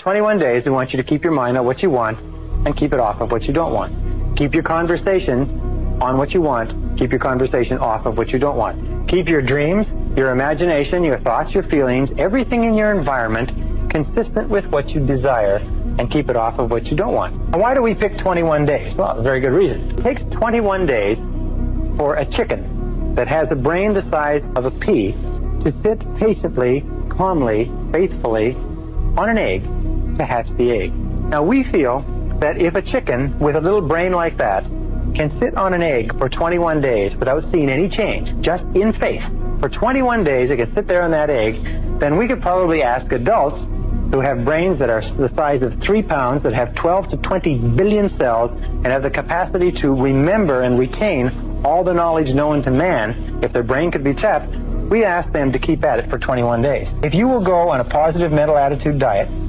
21 days, we want you to keep your mind on what you want and keep it off of what you don't want. Keep your conversation on what you want. Keep your conversation off of what you don't want. Keep your dreams, your imagination, your thoughts, your feelings, everything in your environment consistent with what you desire, and keep it off of what you don't want. Now, why do we pick 21 days? Well, a very good reason. It takes 21 days for a chicken that has a brain the size of a pea to sit patiently, calmly, faithfully on an egg to hatch the egg. Now, we feel that if a chicken with a little brain like that can sit on an egg for 21 days without seeing any change, just in faith, for 21 days it can sit there on that egg, then we could probably ask adults who have brains that are the size of 3 pounds, that have 12 to 20 billion cells, and have the capacity to remember and retain all the knowledge known to man, if their brain could be tapped, we ask them to keep at it for 21 days. If you will go on a positive mental attitude diet,